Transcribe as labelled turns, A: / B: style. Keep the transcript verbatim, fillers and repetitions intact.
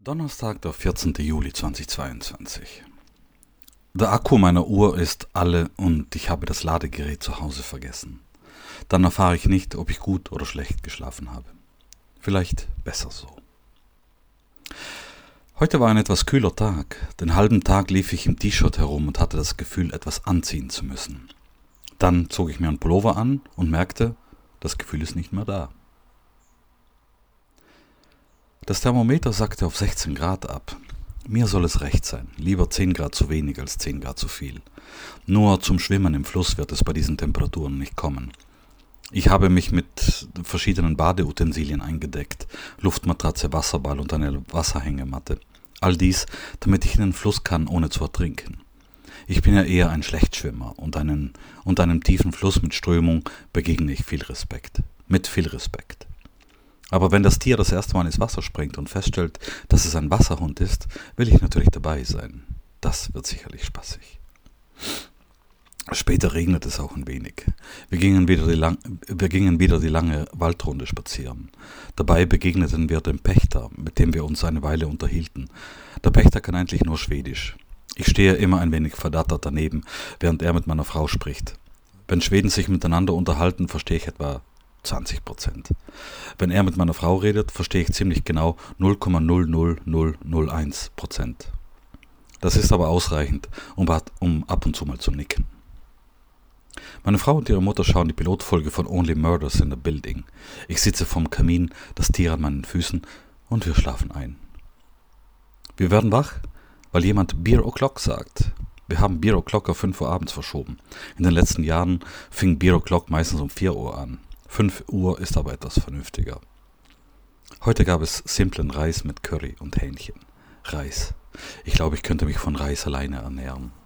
A: Donnerstag, der vierzehnten Juli zweitausendzweiundzwanzig. Der Akku meiner Uhr ist alle und ich habe das Ladegerät zu Hause vergessen. Dann erfahre ich nicht, ob ich gut oder schlecht geschlafen habe. Vielleicht besser so. Heute war ein etwas kühler Tag. Den halben Tag lief ich im T-Shirt herum und hatte das Gefühl, etwas anziehen zu müssen. Dann zog ich mir einen Pullover an und merkte, das Gefühl ist nicht mehr da. Das Thermometer sackte auf sechzehn Grad ab. Mir soll es recht sein, lieber zehn Grad zu wenig als zehn Grad zu viel. Nur zum Schwimmen im Fluss wird es bei diesen Temperaturen nicht kommen. Ich habe mich mit verschiedenen Badeutensilien eingedeckt, Luftmatratze, Wasserball und eine Wasserhängematte. All dies, damit ich in den Fluss kann, ohne zu ertrinken. Ich bin ja eher ein Schlechtschwimmer und, einen, und einem tiefen Fluss mit Strömung begegne ich viel Respekt. Mit viel Respekt. Aber wenn das Tier das erste Mal ins Wasser springt und feststellt, dass es ein Wasserhund ist, will ich natürlich dabei sein. Das wird sicherlich spaßig. Später regnet es auch ein wenig. Wir gingen wieder die, lang- wir gingen wieder die lange Waldrunde spazieren. Dabei begegneten wir dem Pächter, mit dem wir uns eine Weile unterhielten. Der Pächter kann eigentlich nur Schwedisch. Ich stehe immer ein wenig verdattert daneben, während er mit meiner Frau spricht. Wenn Schweden sich miteinander unterhalten, verstehe ich etwa zwanzig Prozent. Wenn er mit meiner Frau redet, verstehe ich ziemlich genau null Komma null null null null eins Prozent. Das ist aber ausreichend, um, um ab und zu mal zu nicken. Meine Frau und ihre Mutter schauen die Pilotfolge von Only Murders in the Building. Ich sitze vorm Kamin, das Tier an meinen Füßen und wir schlafen ein. Wir werden wach, weil jemand Beer O'Clock sagt. Wir haben Beer O'Clock auf fünf Uhr abends verschoben. In den letzten Jahren fing Beer O'Clock meistens um vier Uhr an. fünf Uhr ist aber etwas vernünftiger. Heute gab es simplen Reis mit Curry und Hähnchen. Reis. Ich glaube, ich könnte mich von Reis alleine ernähren.